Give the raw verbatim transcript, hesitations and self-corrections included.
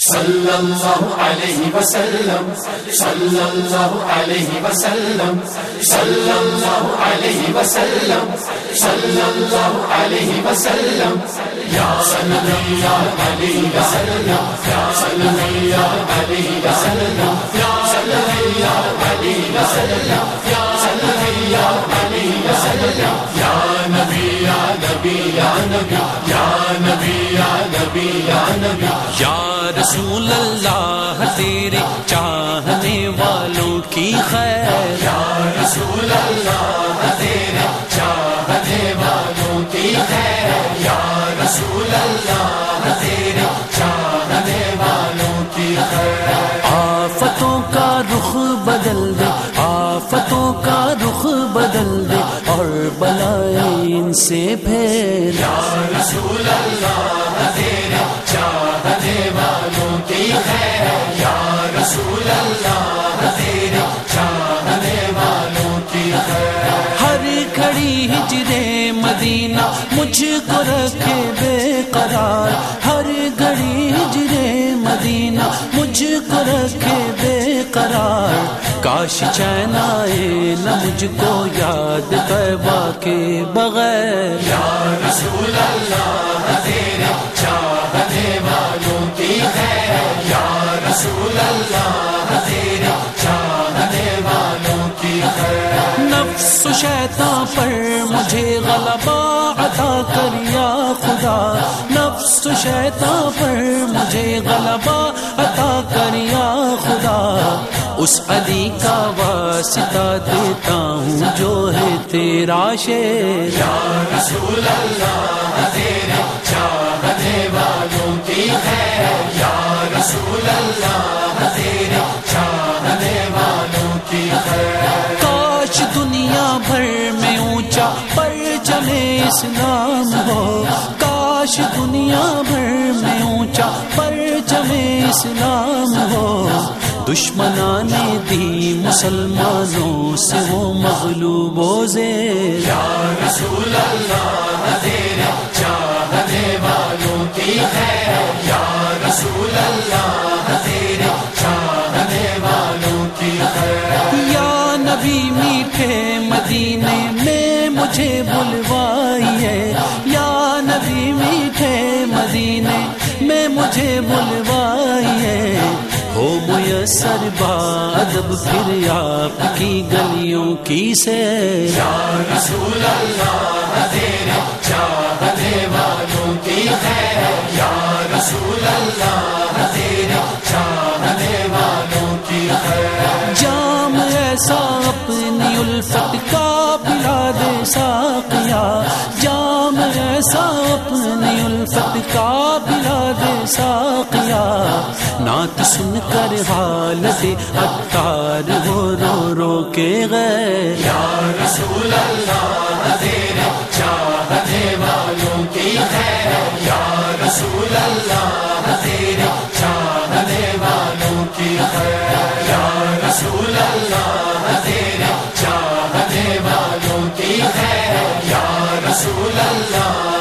صلی اللہ علیہ وسلم صلی اللہ علیہ وسلم صلی اللہ علیہ وسلم صلی اللہ علیہ وسلم یا نبی یا علی وسلم یا نبی یا علی وسلم یا نبی یا علی وسلم یا نبی یا علی وسلم یا نبی یا نبی یا نبی یا نبی یا نبی یا نبی یا رسول اللہ تیرے چاہنے والوں کی خیر، یا رسول اللہ تیرے چاہنے والوں کی خیر، یا رسول اللہ تیرے چاہنے والوں کی خیر۔ آفتوں کا رخ بدل دے، آفتوں کا رخ بدل دے اور بلائیں ان سے پھیر، یا رسول اللہ تیرے چاہنے والوں کی خیر، یا رسول اللہ تیرے چاہنے والوں کی خیر۔ ہر گھڑی ہجرے مدینہ مجھ کو رکھے بے قرار، ہر گھڑی ہجرے مدینہ مجھ کو رکھے بے قرار، کاش چین آئے نہ مجھ کو یاد طیبہ کے بغیر، یا رسول اللہ تیرے چاہنے والوں کی خیر، یا رسول اللہ تیرے چاہنے والوں کی خیر۔ نفس و شیطان پر مجھے غلبہ عطا کر یا خدا، نفس و شیطان پر مجھے غلبہ عطا کر یا خدا، اس علی کا واسطہ دیتا ہوں جو ہے تیرا شیر، یا رسول اللہ تیرے چاہنے والوں کی خیر، یا رسول اللہ تیرے چاہنے والوں کی خیر۔ کاش دنیا بھر میں اونچا پرچم اسلام ہو، کاش دنیا بھر میں اونچا پرچم اسلام ہو، دشمنان دی مسلمانوں سے وہ مغلوب و زیر، یا رسول اللہ تیرے چاہنے والوں کی خیر، یا رسول اللہ تیرے چاہنے والوں کی خیر۔ یا نبی میٹھے مدینے میں مجھے بلوائیے، یا نبی میٹھے مدینے میں مجھے بلوائیے، ہو میسر بادب پھر آپ کی گلیوں کی سیر، یا رسول اللہ تیرے چاہنے والوں کی خیر، یا رسول اللہ تیرے چاہنے والوں کی خیر۔ جام ایسا اپنی الفت کا پلا دے ساقیا، جام ایسا اپنی الفت کا پلا دے ساقیا، نعت سن کر حالت عطار ہو رو رو کے غیر، یا رسول اللہ تیرے چاہنے والوں کی خیر، یا رسول اللہ تیرے چاہنے والوں کی خیر، یا رسول اللہ تیرے چاہنے والوں کی خیر، یا رسول اللہ